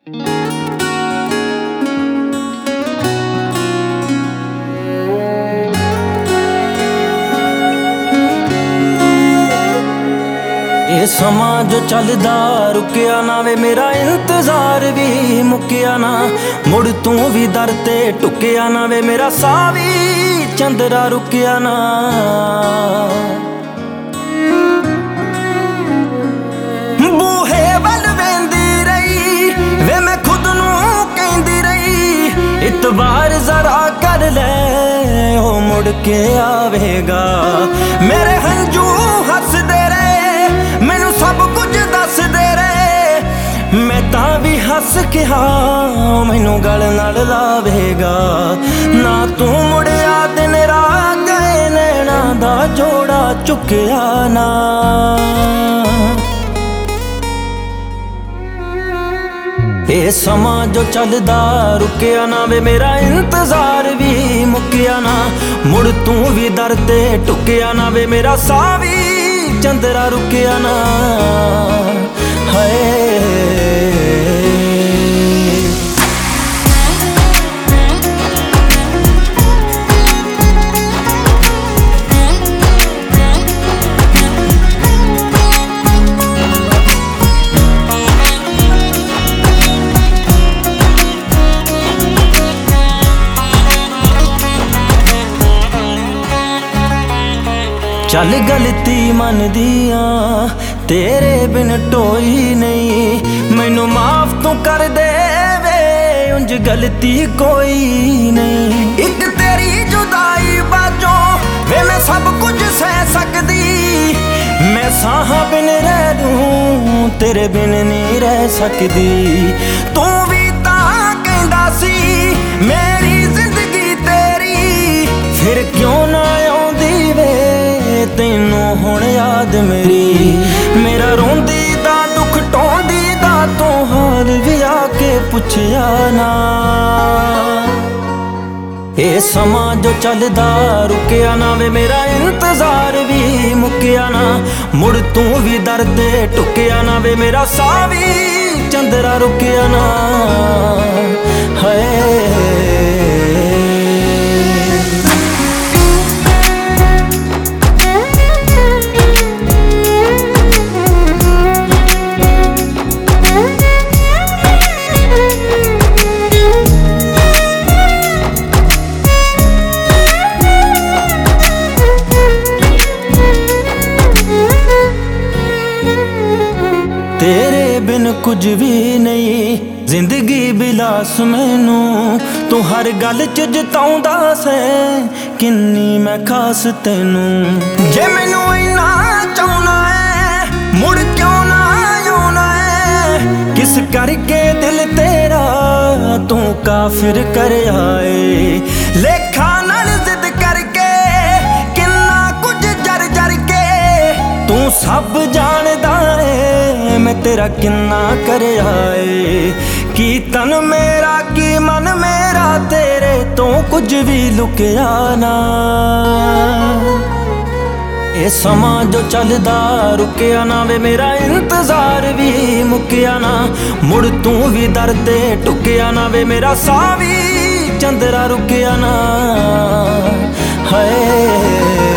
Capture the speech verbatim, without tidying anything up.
ये समा जो चलदा रुकिया ना वे, मेरा इंतजार भी मुकिया ना। मुड़ तू भी दर ते टुकिया ना वे, मेरा साह भी चंदरा रुकिया ना। बूहे वल वेंदी रही वे, मैं खुद नू कहंदी रही, इतबार जरा कर ले ओ मुड़ के आवेगा। मेरे हंजू हसदे रहे, मैनू सब कुछ दस दे रहे, मैं तां भी हस के हाँ मैनू गल नाल लावेगा। ना तू मुड़िया दिन रात गए नैना दा जोड़ा चुकिया ना। ये समा जो चलदा रुकिया ना वे, मेरा इंतजार भी मुकिया ना। मुड़ तू भी दर ते टुकिया ना वे, मेरा साह भी चंदरा रुकिया ना। हाय चल गलती मन दिया तेरे बिन टोई नहीं, मैनू माफ तू कर दे वे उंज गलती कोई नहीं। एक तेरी जुदाई बाजों वे मैं सब कुछ सह सकदी, मैं साह बिन रह दूं तेरे बिन नहीं रह सकदी। तू भी तां कहंदा सी मेरी जिंदगी तेरी, फिर क्यों ना आउंदी वे तैनू हुण याद मेरी। मेरा रोंदी दा दुख टोंदी दा तू हाल भी आके पुछया ना। ये समा जो चलदा रुकिया ना वे, मेरा इंतजार भी मुकिया ना। मुड़ तू भी दर ते टुकिया ना वे, मेरा साह भी चंदरा रुकिया ना। हाय तेरे बिन कुछ भी नहीं जिंदगी बिलास मैनू, तू हर गल च जताउंदा सै किन्नी मैं खास तैनू। जे मैनू इन्ना चाहना है मुड़ क्यों ना आना है, किस करके दिल तेरा तू काफिर कर आए। लेखा नाल जिद करके किन्ना कुछ जर जर के, तू सब जानदा है मैं तेरा किन्ना कर आए। की तन मेरा की मन मेरा तेरे तो कुछ भी लुकिया ना। ये समा जो चलदा रुकिया ना वे, मेरा इंतजार भी मुकिया ना। मुड़ तू भी दर ते टुकिया ना वे, मेरा साह भी चंदरा रुकिया ना। हाय